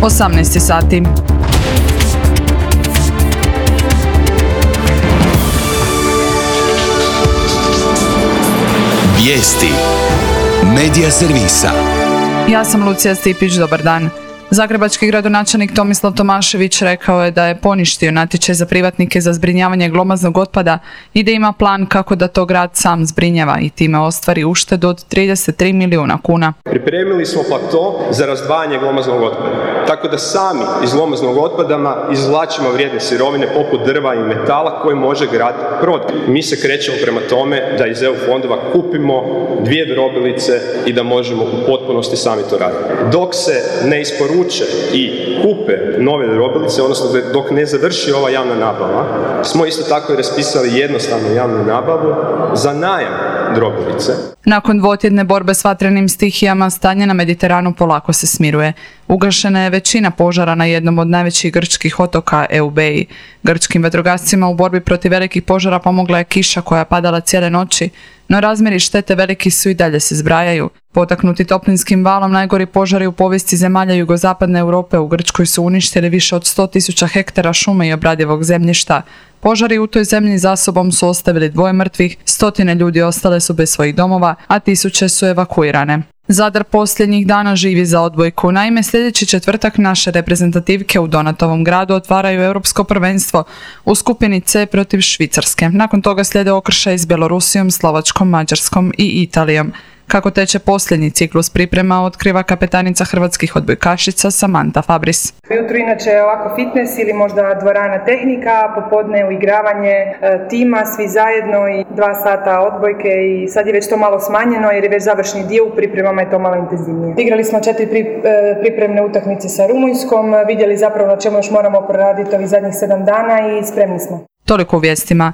18 sati. Vijesti Medija servisa. Ja sam Lucija Stipić, dobar dan. Zagrebački gradonačelnik Tomislav Tomašević rekao je da je poništio natječaj za privatnike za zbrinjavanje glomaznog otpada i da ima plan kako da to grad sam zbrinjava i time ostvari uštedu od 33 milijuna kuna. Pripremili smo plato za razdvajanje glomaznog otpada, tako da sami iz glomaznog otpada izvlačimo vrijedne sirovine poput drva i metala koje može grad prodati. Mi se krećemo prema tome da iz EU fondova kupimo 2 drobilice i da možemo u potpunosti sami to raditi. Dok se ne isporuče i kupe nove drobilice, odnosno dok ne završi ova javna nabava, smo isto tako i raspisali jednostavnu javnu nabavu za najam drobilice. Nakon dvotjedne borbe s vatrenim stihijama, stanje na Mediteranu polako se smiruje. Ugašena je većina požara na jednom od najvećih grčkih otoka Eubeji. Grčkim vatrogascima u borbi protiv velikih požara pomogla je kiša koja je padala cijele noći, no razmjeri štete veliki su i dalje se zbrajaju. Potaknuti toplinskim valom, najgori požari u povijesti zemalja jugozapadne Europe u Grčkoj su uništili više od 100.000 hektara šume i obradivog zemljišta. Požari u toj zemlji za sobom su ostavili 2 mrtvih, 100 ljudi ostale su bez svojih domova, a 1000 su evakuirane. Zadar posljednjih dana živi za odbojku. Naime, sljedeći četvrtak naše reprezentativke u Donatovom gradu otvaraju europsko prvenstvo u skupini C protiv Švicarske. Nakon toga slijede okršaj s Bjelorusijom, Slovačkom, Mađarskom i Italijom. Kako teče posljednji ciklus priprema, otkriva kapetanica hrvatskih odbojkašica Samanta Fabris. Ujutro inače je ovako fitness ili možda dvorana tehnika, popodne uigravanje tima, svi zajedno i 2 sata odbojke i sad je već to malo smanjeno jer je već završni dio, u pripremama je to malo intenzivnije. Igrali smo 4 pripremne utakmice sa Rumunjskom, vidjeli zapravo na čemu još moramo proraditi ovih zadnjih 7 dana i spremni smo. Toliko u vijestima.